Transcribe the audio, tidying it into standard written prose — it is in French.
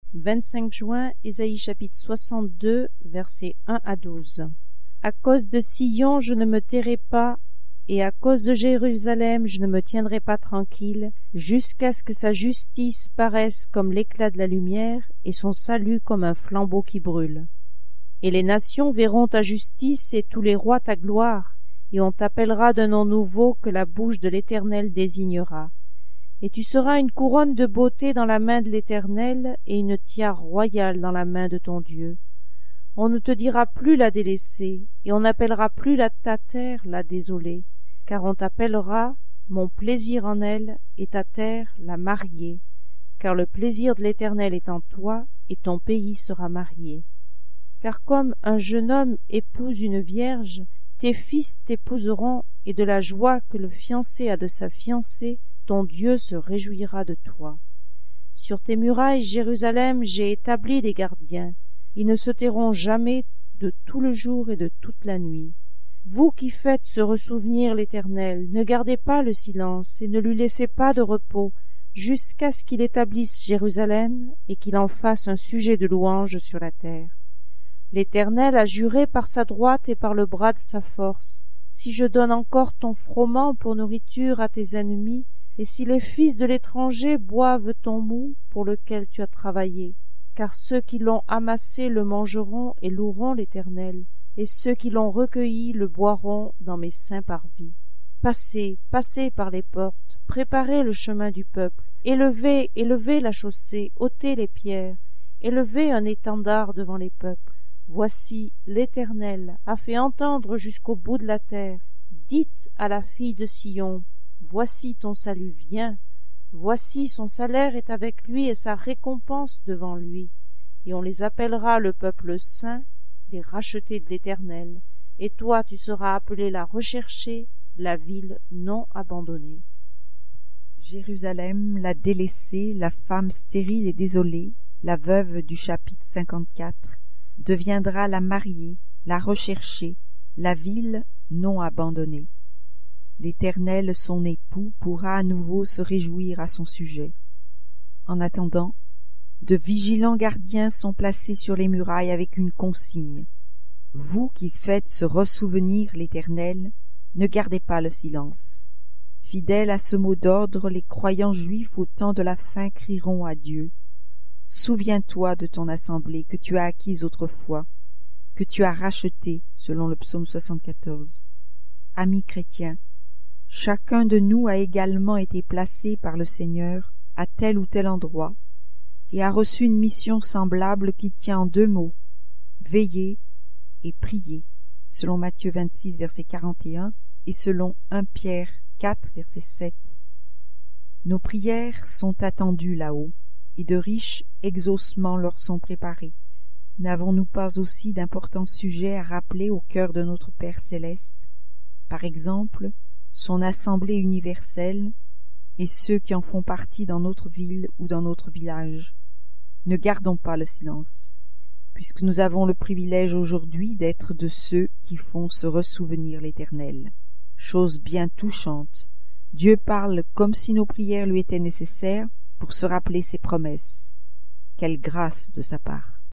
25 juin, Ésaïe chapitre 62, versets 1 à 12. À cause de Sion, je ne me tairai pas, et à cause de Jérusalem, je ne me tiendrai pas tranquille, jusqu'à ce que sa justice paraisse comme l'éclat de la lumière, et son salut comme un flambeau qui brûle. Et les nations verront ta justice, et tous les rois ta gloire, et on t'appellera d'un nom nouveau que la bouche de l'Éternel désignera. Et tu seras une couronne de beauté dans la main de l'Éternel, et une tiare royale dans la main de ton Dieu. On ne te dira plus la délaissée, et on n'appellera plus ta terre la désolée, car on t'appellera mon plaisir en elle, et ta terre la mariée, car le plaisir de l'Éternel est en toi, et ton pays sera marié. Car comme un jeune homme épouse une vierge, tes fils t'épouseront, et de la joie que le fiancé a de sa fiancée, ton Dieu se réjouira de toi. Sur tes murailles, Jérusalem, j'ai établi des gardiens. Ils ne se tairont jamais de tout le jour et de toute la nuit. Vous qui faites se ressouvenir l'Éternel, ne gardez pas le silence et ne lui laissez pas de repos, jusqu'à ce qu'il établisse Jérusalem et qu'il en fasse un sujet de louange sur la terre. L'Éternel a juré par sa droite et par le bras de sa force. Si je donne encore ton froment pour nourriture à tes ennemis, et si les fils de l'étranger boivent ton moût pour lequel tu as travaillé, car ceux qui l'ont amassé le mangeront et loueront l'Éternel, et ceux qui l'ont recueilli le boiront dans mes saints parvis. Passez, passez par les portes, préparez le chemin du peuple, élevez, élevez la chaussée, ôtez les pierres, élevez un étendard devant les peuples. Voici, l'Éternel a fait entendre jusqu'au bout de la terre. Dites à la fille de Sion, voici ton salut vient, voici son salaire est avec lui et sa récompense devant lui. Et on les appellera le peuple saint, les rachetés de l'Éternel. Et toi tu seras appelé la recherchée, la ville non abandonnée. Jérusalem, la délaissée, la femme stérile et désolée, la veuve du chapitre 54, deviendra la mariée, la recherchée, la ville non abandonnée. L'Éternel, son époux, pourra à nouveau se réjouir à son sujet. En attendant, de vigilants gardiens sont placés sur les murailles avec une consigne. Vous qui faites se ressouvenir l'Éternel, ne gardez pas le silence. Fidèles à ce mot d'ordre, les croyants juifs au temps de la fin crieront à Dieu. Souviens-toi de ton assemblée que tu as acquise autrefois, que tu as rachetée, selon le psaume 74. Amis chrétiens, chacun de nous a également été placé par le Seigneur à tel ou tel endroit et a reçu une mission semblable qui tient en 2 mots, veiller et prier, selon Matthieu 26, verset 41 et selon 1 Pierre 4, verset 7. Nos prières sont attendues là-haut et de riches exaucements leur sont préparés. N'avons-nous pas aussi d'importants sujets à rappeler au cœur de notre Père céleste? Par exemple, son assemblée universelle et ceux qui en font partie dans notre ville ou dans notre village. Ne gardons pas le silence, puisque nous avons le privilège aujourd'hui d'être de ceux qui font se ressouvenir l'Éternel. Chose bien touchante, Dieu parle comme si nos prières lui étaient nécessaires pour se rappeler ses promesses. Quelle grâce de sa part!